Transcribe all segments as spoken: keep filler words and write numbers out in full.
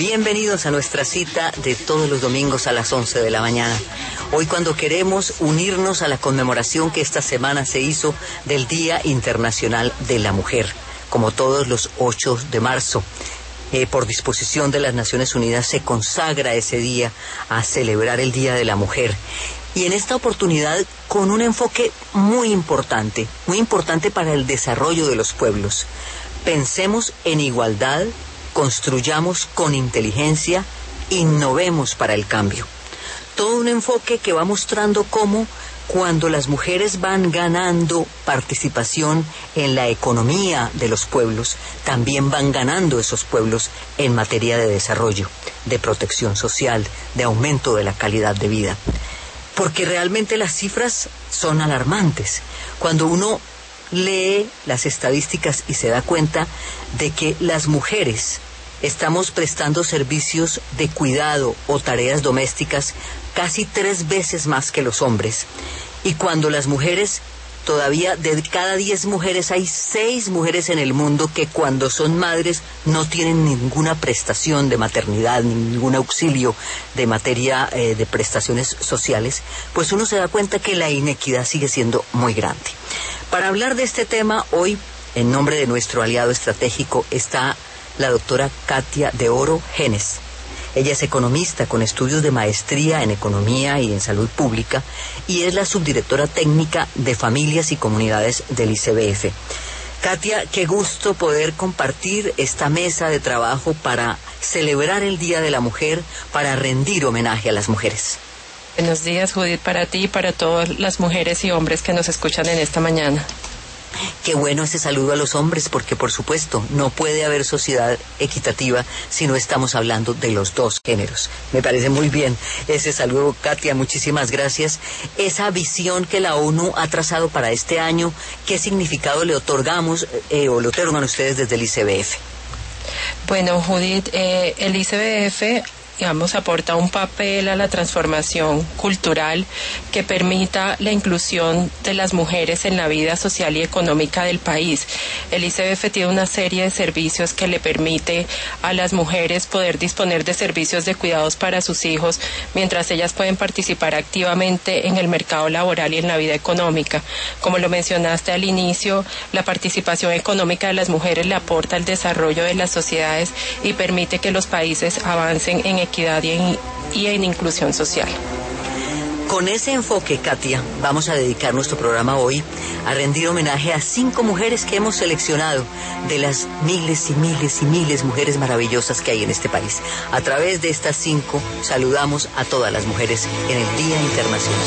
Bienvenidos a nuestra cita de todos los domingos a las once de la mañana. Hoy, cuando queremos unirnos a la conmemoración que esta semana se hizo del Día Internacional de la Mujer, como todos los ocho de marzo. Eh, por disposición de las Naciones Unidas se consagra ese día a celebrar el Día de la Mujer. Y en esta oportunidad con un enfoque muy importante, muy importante para el desarrollo de los pueblos. Pensemos en igualdad, construyamos con inteligencia, innovemos para el cambio. Todo un enfoque que va mostrando cómo cuando las mujeres van ganando participación en la economía de los pueblos, también van ganando esos pueblos en materia de desarrollo, de protección social, de aumento de la calidad de vida. Porque realmente las cifras son alarmantes. Cuando uno lee las estadísticas y se da cuenta de que las mujeres estamos prestando servicios de cuidado o tareas domésticas casi tres veces más que los hombres. Y cuando las mujeres, todavía de cada diez mujeres hay seis mujeres en el mundo que cuando son madres no tienen ninguna prestación de maternidad, ningún auxilio de materia eh, de prestaciones sociales, pues uno se da cuenta que la inequidad sigue siendo muy grande. Para hablar de este tema, hoy, en nombre de nuestro aliado estratégico, está la doctora Katia de Oro Genes. Ella es economista con estudios de maestría en economía y en salud pública y es la subdirectora técnica de familias y comunidades del I C B F. Katia, qué gusto poder compartir esta mesa de trabajo para celebrar el Día de la Mujer, para rendir homenaje a las mujeres. Buenos días, Judith, para ti y para todas las mujeres y hombres que nos escuchan en esta mañana. Qué bueno ese saludo a los hombres, porque por supuesto no puede haber sociedad equitativa si no estamos hablando de los dos géneros. Me parece muy bien ese saludo, Katia, muchísimas gracias. Esa visión que la ONU ha trazado para este año, ¿qué significado le otorgamos eh, o le otorgan ustedes desde el I C B F? Bueno, Judith, eh, el I C B F, digamos, aporta un papel a la transformación cultural que permita la inclusión de las mujeres en la vida social y económica del país. El I C B F tiene una serie de servicios que le permite a las mujeres poder disponer de servicios de cuidados para sus hijos, mientras ellas pueden participar activamente en el mercado laboral y en la vida económica. Como lo mencionaste al inicio, la participación económica de las mujeres le aporta al desarrollo de las sociedades y permite que los países avancen en equidad y en, y en inclusión social. Con ese enfoque, Katia, vamos a dedicar nuestro programa hoy a rendir homenaje a cinco mujeres que hemos seleccionado de las miles y miles y miles mujeres maravillosas que hay en este país. A través de estas cinco, saludamos a todas las mujeres en el Día Internacional.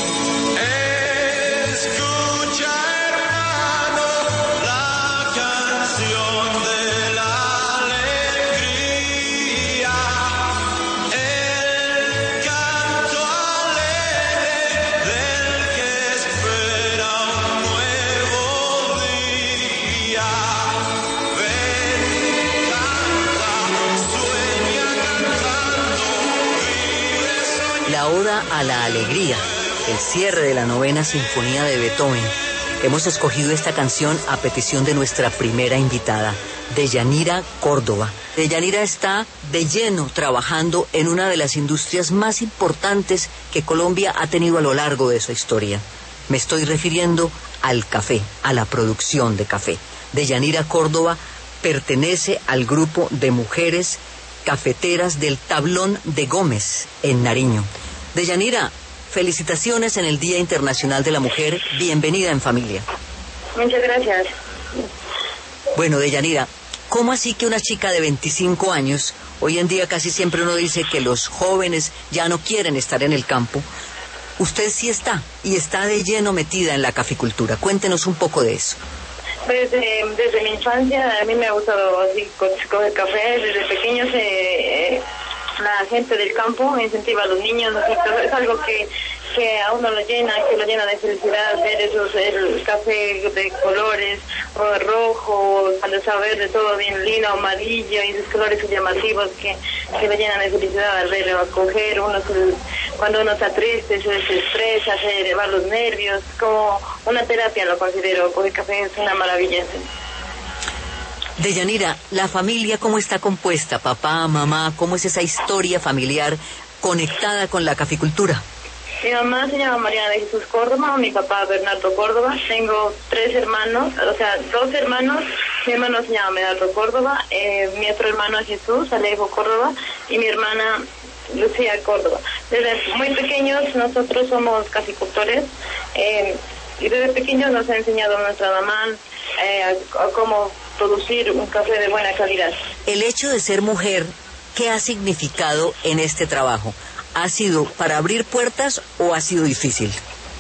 La Oda a la Alegría, el cierre de la novena sinfonía de Beethoven. Hemos escogido esta canción a petición de nuestra primera invitada, Deyanira Córdoba. Deyanira está de lleno trabajando en una de las industrias más importantes que Colombia ha tenido a lo largo de su historia. Me estoy refiriendo al café, a la producción de café. Deyanira Córdoba pertenece al grupo de mujeres cafeteras del Tablón de Gómez, en Nariño. Deyanira, felicitaciones en el Día Internacional de la Mujer. Bienvenida en familia. Muchas gracias. Bueno, Deyanira, ¿cómo así que una chica de veinticinco años, hoy en día casi siempre uno dice que los jóvenes ya no quieren estar en el campo, usted sí está, y está de lleno metida en la caficultura? Cuéntenos un poco de eso. Desde, desde mi infancia a mí me ha gustado así coger café. Desde pequeños eh, la gente del campo incentiva a los niños, así, es algo que, que a uno lo llena, que lo llena de felicidad, ver esos, el café de colores, o rojo, cuando está verde, todo bien lindo, amarillo, y esos colores llamativos que, que lo llenan de felicidad al verlo, a coger, uno se, cuando uno está triste, se desestresa, se elevan los nervios, como una terapia lo considero, coger café es una maravilla. Deyanira, ¿la familia cómo está compuesta? Papá, mamá, ¿cómo es esa historia familiar conectada con la caficultura? Mi mamá se llama Mariana de Jesús Córdoba, mi papá Bernardo Córdoba. Tengo tres hermanos, o sea, dos hermanos. Mi hermano se llama Medardo Córdoba, eh, mi otro hermano es Jesús Alejo Córdoba y mi hermana Lucía Córdoba. Desde muy pequeños nosotros somos caficultores eh, y desde pequeños nos ha enseñado nuestra mamá eh, a, a cómo producir un café de buena calidad. El hecho de ser mujer, ¿qué ha significado en este trabajo? ¿Ha sido para abrir puertas o ha sido difícil?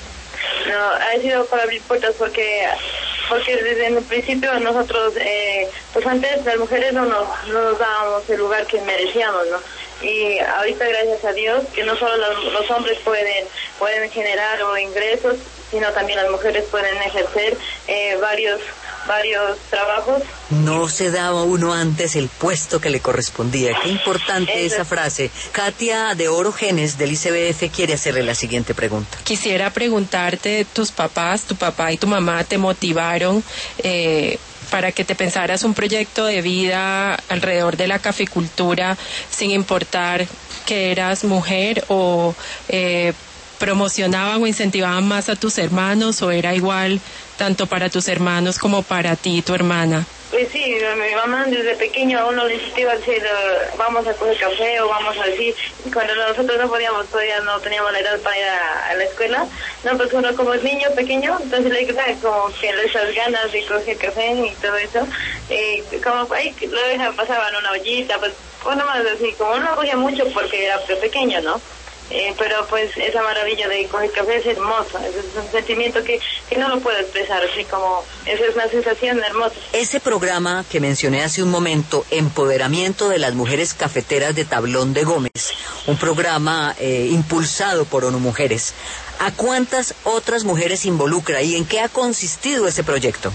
No, ha sido para abrir puertas porque porque desde el principio nosotros, eh, pues antes las mujeres no nos, no nos dábamos el lugar que merecíamos, ¿no? Y ahorita gracias a Dios que no solo los, los hombres pueden pueden generar o ingresos, sino también las mujeres pueden ejercer eh, varios varios trabajos. No se daba uno antes el puesto que le correspondía. Qué importante Eso. esa frase. Katia de Oro Genes del I C B F quiere hacerle la siguiente pregunta. Quisiera preguntarte, tus papás, tu papá y tu mamá te motivaron eh, para que te pensaras un proyecto de vida alrededor de la caficultura sin importar que eras mujer o eh, promocionaban o incentivaban más a tus hermanos o era igual tanto para tus hermanos como para ti y tu hermana? Pues sí, mi mamá desde pequeño a uno le insistía a decir uh, vamos a coger café o vamos a decir, cuando nosotros no podíamos, todavía no teníamos la edad para ir a, a la escuela, no, pues uno como es niño pequeño, entonces le queda como que esas ganas de coger café y todo eso, eh, como ahí lo dejan, pasaban una ollita, pues bueno, más así, como no cogía mucho porque era pequeño, ¿no? Eh, pero pues esa maravilla de coger café es hermosa, es un sentimiento que, que no lo puedo expresar, así como esa es una sensación hermosa. Ese programa que mencioné hace un momento, Empoderamiento de las Mujeres Cafeteras de Tablón de Gómez, un programa eh, impulsado por ONU Mujeres, ¿a cuántas otras mujeres involucra y en qué ha consistido ese proyecto?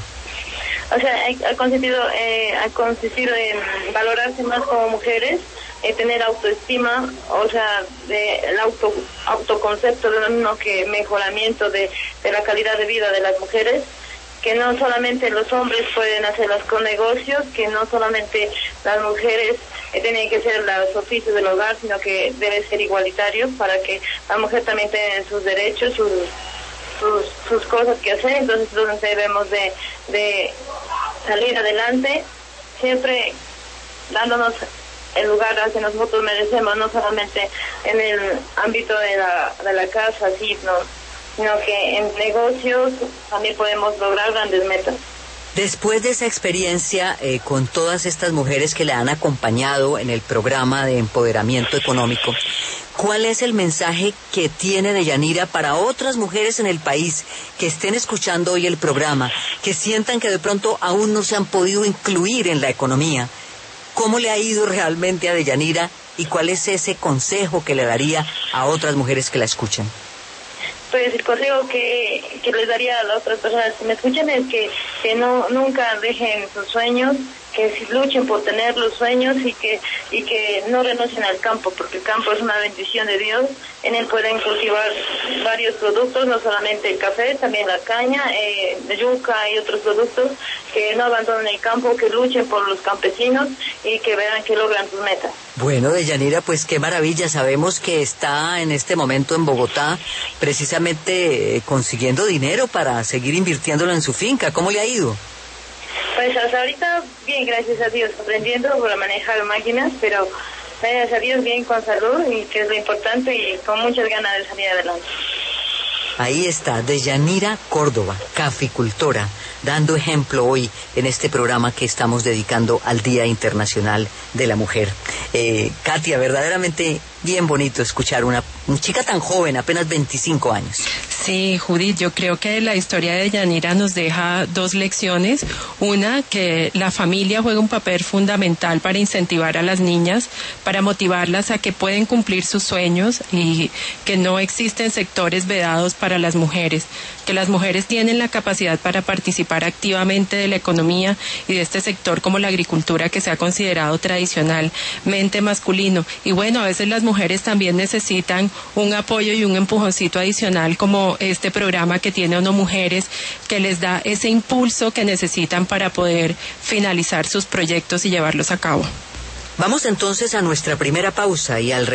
O sea, ha, ha consistido eh, ha consistido en valorarse más como mujeres, eh, tener autoestima, o sea, de, el auto autoconcepto de uno, que mejoramiento de, de la calidad de vida de las mujeres, que no solamente los hombres pueden hacerlas con negocios, que no solamente las mujeres eh, tienen que ser los oficios del hogar, sino que debe ser igualitario para que la mujer también tenga sus derechos, sus sus, sus cosas que hacer. Entonces nosotros debemos de, de salir adelante, siempre dándonos el lugar al que nosotros merecemos, no solamente en el ámbito de la, de la casa, sí, no, sino que en negocios también podemos lograr grandes metas. Después de esa experiencia eh, con todas estas mujeres que le han acompañado en el programa de empoderamiento económico, ¿cuál es el mensaje que tiene Deyanira para otras mujeres en el país que estén escuchando hoy el programa, que sientan que de pronto aún no se han podido incluir en la economía? ¿Cómo le ha ido realmente a Deyanira y cuál es ese consejo que le daría a otras mujeres que la escuchan? Pues el consejo que, que les daría a las otras personas que me escuchan es que, que no nunca dejen sus sueños, que luchen por tener los sueños y que y que no renuncien al campo, porque el campo es una bendición de Dios. En él pueden cultivar varios productos, no solamente el café, también la caña, eh, de yuca y otros productos, que no abandonen el campo, que luchen por los campesinos y que vean que logran sus metas. Bueno, Deyanira, pues qué maravilla. Sabemos que está en este momento en Bogotá precisamente eh, consiguiendo dinero para seguir invirtiéndolo en su finca. ¿Cómo le ha ido? Pues hasta ahorita bien, gracias a Dios, aprendiendo a manejar máquinas, pero gracias a Dios bien con salud, y que es lo importante, y con muchas ganas de salir adelante. Ahí está, Deyanira Córdoba, caficultora, dando ejemplo hoy en este programa que estamos dedicando al Día Internacional de la Mujer. Eh, Katia, verdaderamente bien bonito escuchar una, una chica tan joven, apenas veinticinco años. Sí, Judith, yo creo que la historia de Deyanira nos deja dos lecciones. Una, que la familia juega un papel fundamental para incentivar a las niñas, para motivarlas a que pueden cumplir sus sueños y que no existen sectores vedados para las mujeres, que las mujeres tienen la capacidad para participar activamente de la economía y de este sector como la agricultura, que se ha considerado tradicionalmente masculino. Y bueno, a veces las mujeres también necesitan un apoyo y un empujoncito adicional, como como este programa que tiene ONU Mujeres, que les da ese impulso que necesitan para poder finalizar sus proyectos y llevarlos a cabo. Vamos entonces a nuestra primera pausa y al